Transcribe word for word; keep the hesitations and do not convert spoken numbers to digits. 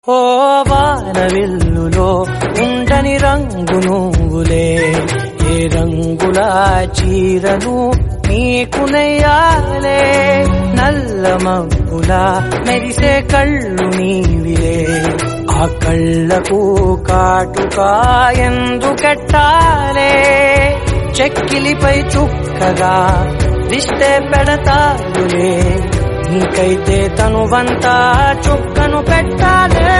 ఓ వానవిల్లులో ఉండని రంగు నువ్వులే, ఏ రంగుల చీరను నీకు నెయ్యాలే, నల్ల మబ్బుల మెరిసే కళ్ళు నీవిలే, ఆ కళ్ళకు కాటుకా ఎందుకెట్టాలే, చెక్కిలిపై చుక్కగా దిష్టే పెడతారులే, నీకైతే తనువంతా చుక్కను పెట్టాలే.